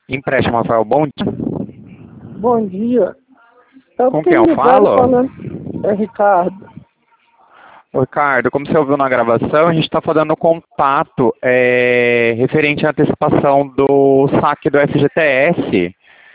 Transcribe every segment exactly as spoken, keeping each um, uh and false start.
Empréstimo, Rafael, bom dia. Bom dia. Eu Com quem eu ligado falo? falando. É Ricardo. Ô, Ricardo, como você ouviu na gravação, a gente está fazendo contato é, referente à antecipação do saque do F G T S.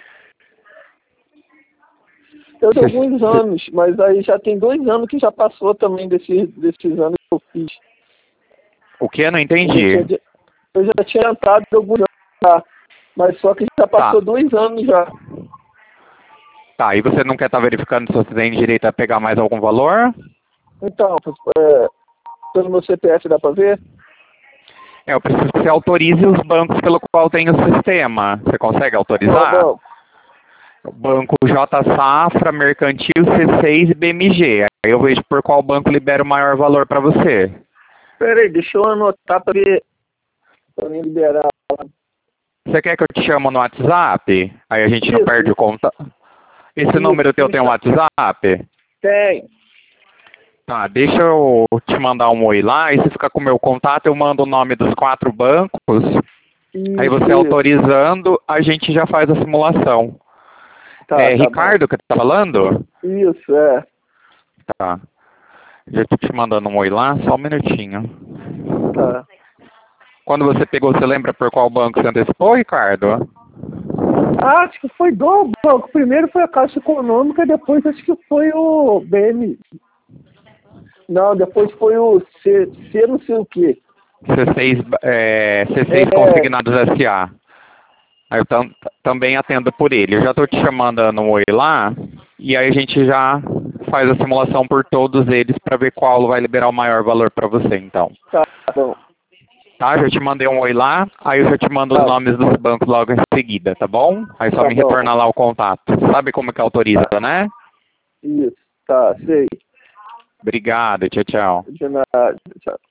Eu tenho Cê- alguns cê- anos, mas aí já tem dois anos que já passou também desses, desses anos que eu fiz. O que? Eu não Eu já entendi. tinha, adi- eu já tinha entrado alguns anos já, mas só que já Tá, passou dois anos já. tá. E você não quer estar verificando se você tem direito a pegar mais algum valor? Então, é, pelo meu C P F dá pra ver? É, eu preciso que você autorize os bancos pelo qual tem o sistema. Você consegue Qual autorizar? banco? O Banco J Safra, Mercantil, C seis e B M G. Aí eu vejo por qual banco libera o maior valor para você. Pera aí, deixa eu anotar pra ver, pra me liberar. Você quer que eu te chamo no WhatsApp? Aí a gente não Isso, perde o contato. Esse isso, número teu tem um isso. WhatsApp? Tem. Tá, deixa eu te mandar um oi lá, e se ficar com o meu contato, eu mando o nome dos quatro bancos. Aí Isso, você isso. autorizando, a gente já faz a simulação. Tá, É tá bom. Ricardo que tá falando? Isso, é. Tá. Já tô te mandando um oi lá, só um minutinho. Tá. Quando você pegou, você lembra por qual banco você antecipou, Ricardo? Ah, acho que foi do banco. Primeiro foi a Caixa Econômica, depois acho que foi o B M. Não, depois foi o C, C não sei o quê. C seis, é, C seis É, Consignados S A. Aí eu tam, também atendo por ele. Eu já tô te chamando no oi lá, e aí a gente já faz a simulação por todos eles para ver qual vai liberar o maior valor para você, então. tá bom. Tá? Já te mandei um oi lá, aí eu já te mando os Tá, nomes dos bancos logo em seguida, tá bom? Aí só tá me bom. retorna lá o contato. Sabe como que autoriza, Tá. né? Isso, tá, sei. Obrigado, tchau, tchau. De nada, tchau.